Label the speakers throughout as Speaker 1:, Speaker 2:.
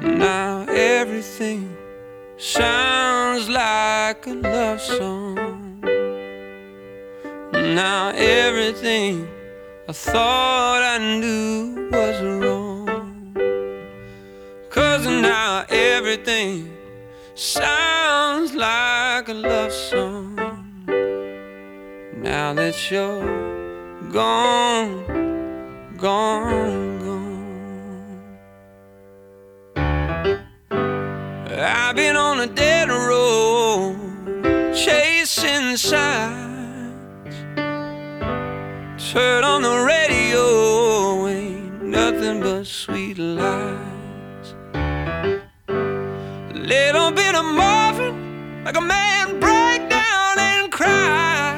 Speaker 1: Now everything sounds like a love song. Now everything I thought I knew was wrong. 'Cause now everything sounds like a love song. Now that you're gone, gone, gone. I've been on a dead road, chasing signs. Turn on the radio, ain't nothing but sweet lies. A little bit of morphine, like a man break down and cry.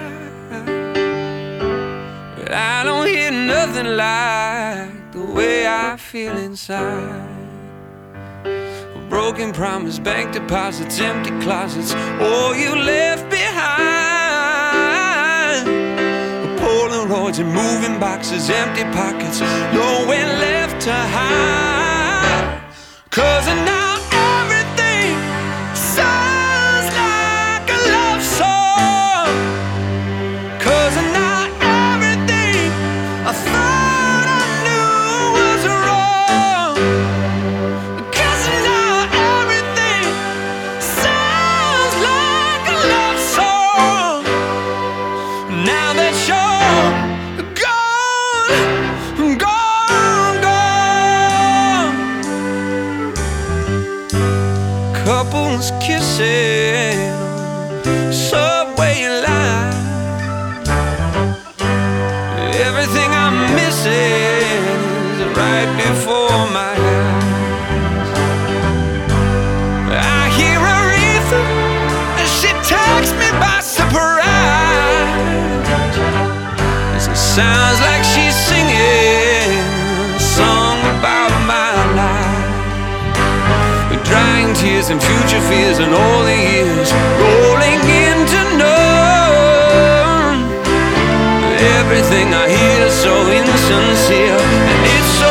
Speaker 1: But I don't hear nothing like the way I feel inside. Broken promise, bank deposits, empty closets, all you left behind. Polaroids and moving boxes, empty pockets, nowhere left to hide. 'Cause now everything sounds like a love song. 'Cause now everything I thought I knew was wrong. 'Cause now everything sounds like a love song. Now that you're gone, gone, gone. Couples kissing on subway line. Everything I'm missing is right before my eyes. I hear Aretha, and she takes me by surprise. It sounds like she's singing a song about my life. With drying tears and future fears and all the years rolling into none. Everything I hear is so insincere, and it's so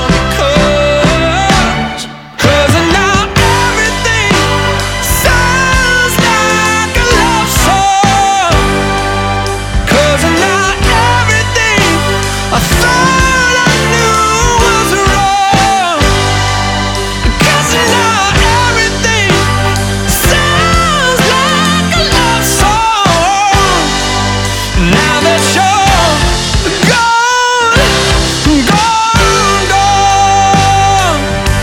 Speaker 1: because 'cause now everything sounds like a love song. 'Cause now everything I thought I knew was wrong. 'Cause now everything sounds like a love song. Now that you're gone, gone, gone.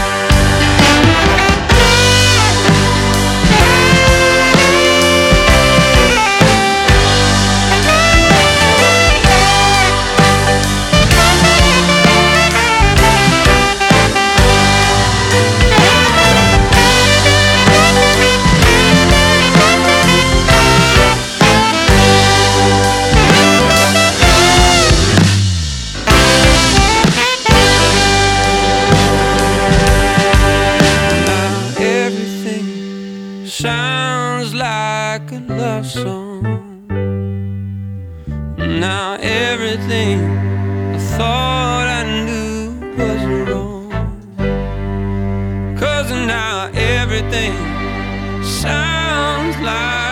Speaker 1: Now everything sounds like a love song. Now everything I thought I knew was wrong. 'Cause now everything sounds like